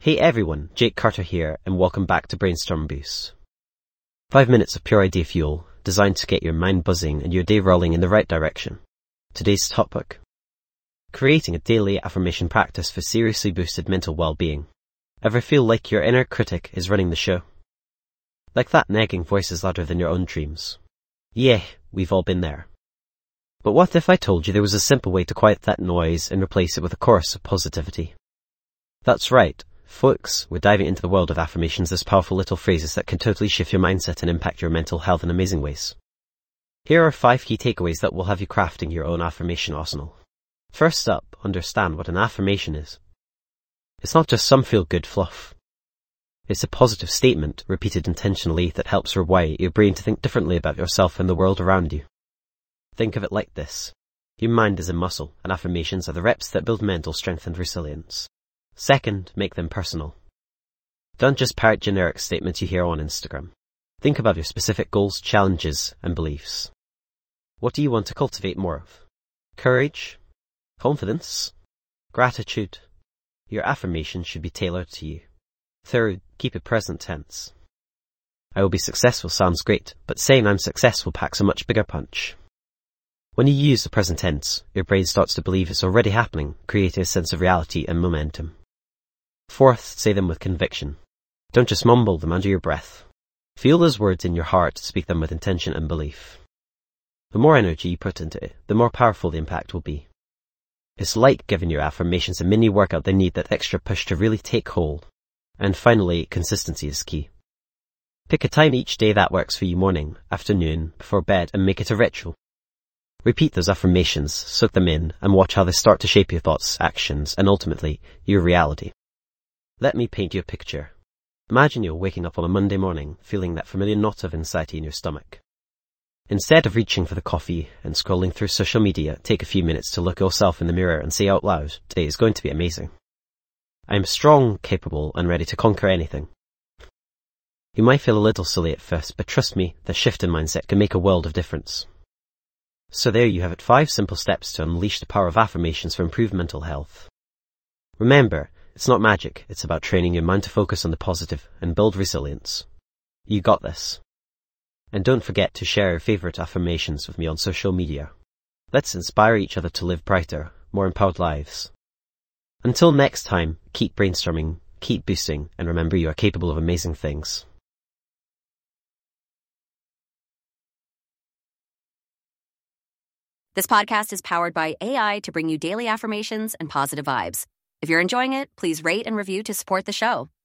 Hey everyone, Jake Carter here, and welcome back to Brainstorm Boost. 5 minutes of pure idea fuel, designed to get your mind buzzing and your day rolling in the right direction. Today's topic: creating a daily affirmation practice for seriously boosted mental well-being. Ever feel like your inner critic is running the show? Like that nagging voice is louder than your own dreams. Yeah, we've all been there. But what if I told you there was a simple way to quiet that noise and replace it with a chorus of positivity? That's right. Folks, we're diving into the world of affirmations, those powerful little phrases that can totally shift your mindset and impact your mental health in amazing ways. Here are 5 key takeaways that will have you crafting your own affirmation arsenal. First up, understand what an affirmation is. It's not just some feel-good fluff. It's a positive statement, repeated intentionally, that helps rewire your brain to think differently about yourself and the world around you. Think of it like this. Your mind is a muscle, and affirmations are the reps that build mental strength and resilience. Second, make them personal. Don't just parrot generic statements you hear on Instagram. Think about your specific goals, challenges, and beliefs. What do you want to cultivate more of? Courage? Confidence? Gratitude? Your affirmation should be tailored to you. Third, keep it present tense. I will be successful sounds great, but saying I'm successful packs a much bigger punch. When you use the present tense, your brain starts to believe it's already happening, creating a sense of reality and momentum. Fourth, say them with conviction. Don't just mumble them under your breath. Feel those words in your heart, speak them with intention and belief. The more energy you put into it, the more powerful the impact will be. It's like giving your affirmations a mini workout they need, that extra push to really take hold. And finally, consistency is key. Pick a time each day that works for you, morning, afternoon, before bed, and make it a ritual. Repeat those affirmations, soak them in, and watch how they start to shape your thoughts, actions, and ultimately, your reality. Let me paint you a picture. Imagine you're waking up on a Monday morning, feeling that familiar knot of anxiety in your stomach. Instead of reaching for the coffee and scrolling through social media, take a few minutes to look yourself in the mirror and say out loud, "Today is going to be amazing. I am strong, capable, and ready to conquer anything." You might feel a little silly at first, but trust me, the shift in mindset can make a world of difference. So there you have it, 5 simple steps to unleash the power of affirmations for improved mental health. Remember, it's not magic, it's about training your mind to focus on the positive and build resilience. You got this. And don't forget to share your favorite affirmations with me on social media. Let's inspire each other to live brighter, more empowered lives. Until next time, keep brainstorming, keep boosting, and remember you are capable of amazing things. This podcast is powered by AI to bring you daily affirmations and positive vibes. If you're enjoying it, please rate and review to support the show.